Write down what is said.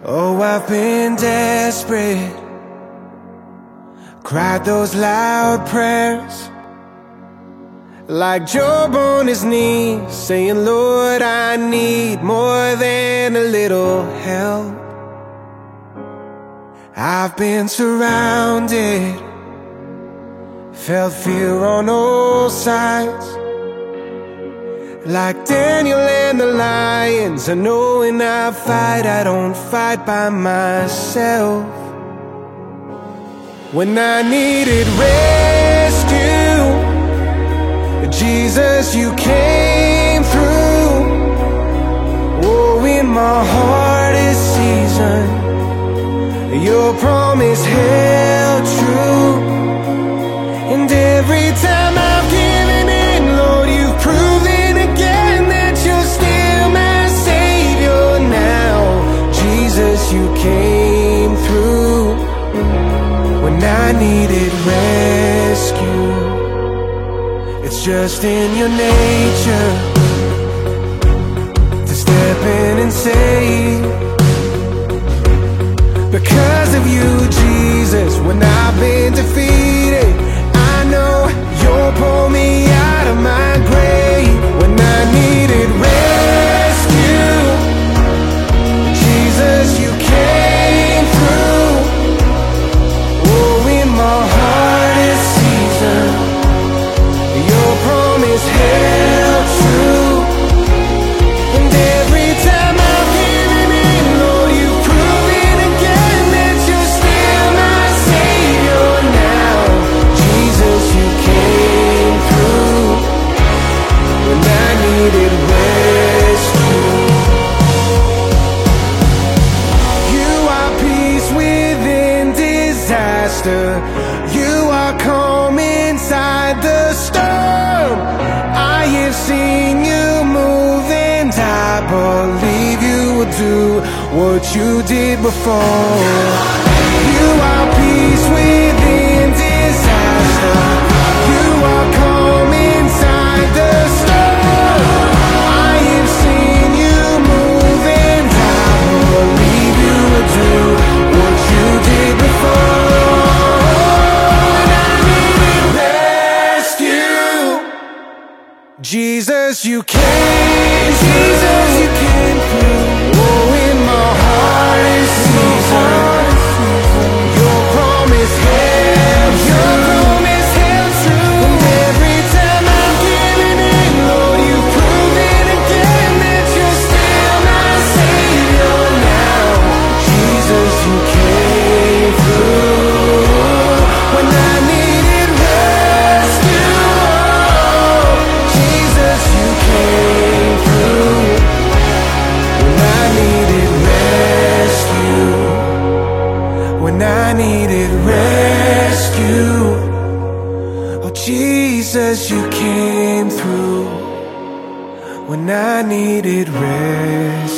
Oh, I've been desperate, cried those loud prayers, like Job on his knees, saying, Lord, I need more than a little help. I've been surrounded, felt fear on all sides, like Daniel and the lions. I know when I fight, I don't fight by myself. When I needed rescue, Jesus, you came through. Oh, in my hardest season, your promise held true. And every time I've given in, Lord, you've proven again that you're still my Savior now. Jesus, you came through when I needed rescue. It's just in your nature to step in and save. Because of you, Jesus, when I've been defeated, I know you'll pull me out of my grave. When I needed rescue, Jesus, you came through. Oh, in my hardest season, your promise held true. And every time I've given in, Lord, you've proven again that you're still my Savior now. Jesus, you came through when I needed rescue. You are peace within disaster. You are calm inside the storm. I have seen you move, and I believe you will do what you did before. You are peace within disaster. You are calm inside the storm. I have seen you move, and I believe you will do what you did before. And I needed rescue. Jesus, you came. Jesus, you came through. Oh, in my hardest season, your promise held true. And every time I'm giving in, Lord, you've proven again that you're still my Savior now. Jesus, you came through when I needed rescue. Jesus, you came through when I needed rescue. When I needed rescue, oh Jesus, you came through when I needed rescue.